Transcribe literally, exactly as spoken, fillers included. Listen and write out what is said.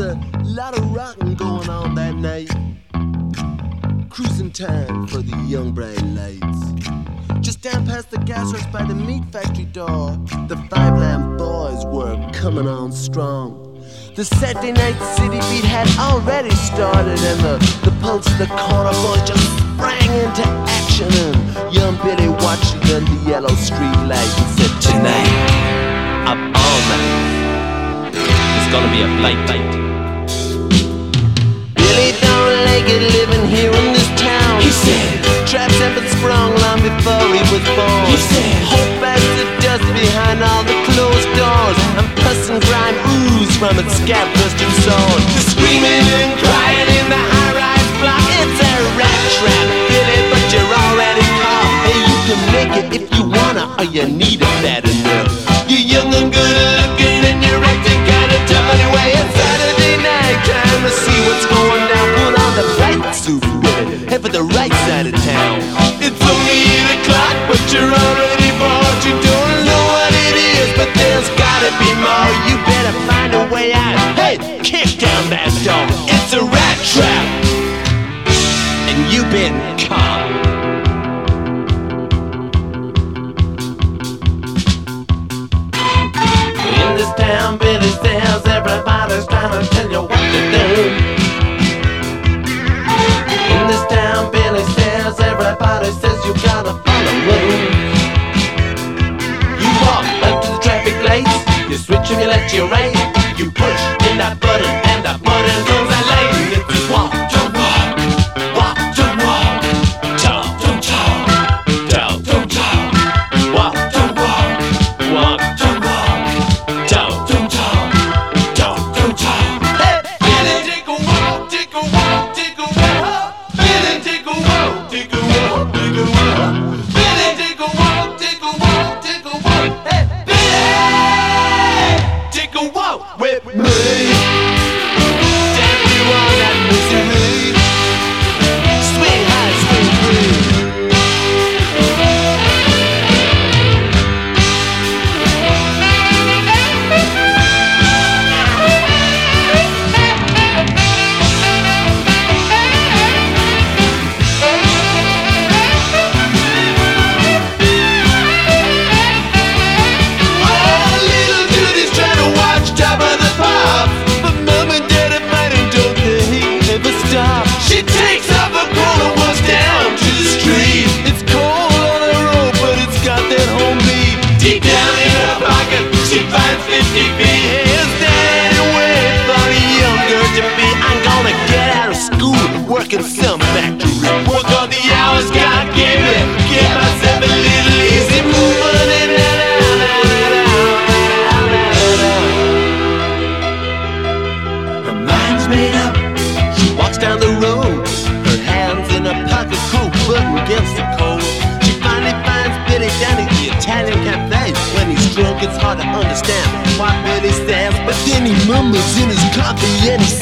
a lot of rockin' going on that night. Cruising time for the young bright lights. Just down past the gas works by the meat factory door, the Five Lamb Boys were coming on strong. The Saturday night city beat had already started, and the, the pulse of the corner boys just sprang into action. And young Billy watched it under the yellow street light and said, tonight, of all night, it's gonna be a blight night. Billy don't like it living here in this town, he said. Traps have been sprung long before he was born, he said. Hope as the dust behind all the closed doors, and pus and grime ooze from its scab-crusted sword. The screaming and crying in the high-rise block, it's a rat trap, Billy, but you're already caught. Hey, you can make it if you wanna, or you need it bad enough. You're young and good-looking and you're acting kinda tough anyway. It's Saturday night, time to see what's going down. Put on the right suit, Billy, head for the right side of town. It's only eight o'clock, but you're already bored. You don't know what it is, but there's gotta be more. You better find a way out. Hey, kick down that door. It's a rat trap, and you've been caught. In this town, Billy says everybody's trying to tell you what to do. In this town, Billy says everybody says you gotta follow rules. You walk up to the traffic lights, you switch and you let you right. You push in that button and that button goes that lane. It's walk, don't walk, walk, don't walk, talk, don't talk, talk, don't talk, walk, don't walk, walk, don't walk, talk, don't talk, talk, don't talk. Hey, Billy, take a walk, take a walk, take a walk. Billy, take a walk, take a walk, take a walk. Billy, take a walk, take a walk, take a walk. Hey, Billy, take a walk with me. Damn you on that misery. Swing high, swing free. She takes up a corner, walks down to the street. It's cold on the road, but it's got that home beat. Deep down in her pocket, she finds fifty feet. Is there any way for a young girl to be? I'm gonna get out of school, work in some factory. Work all the hours God gave me, get myself a little easy moving in and out. Her mind's made up. Walks down the road, her hands in her pocket, coat button against the cold. She finally finds Billy down at the Italian cafe. When he's drunk, it's hard to understand why Billy stands, but then he mumbles in his coffee and he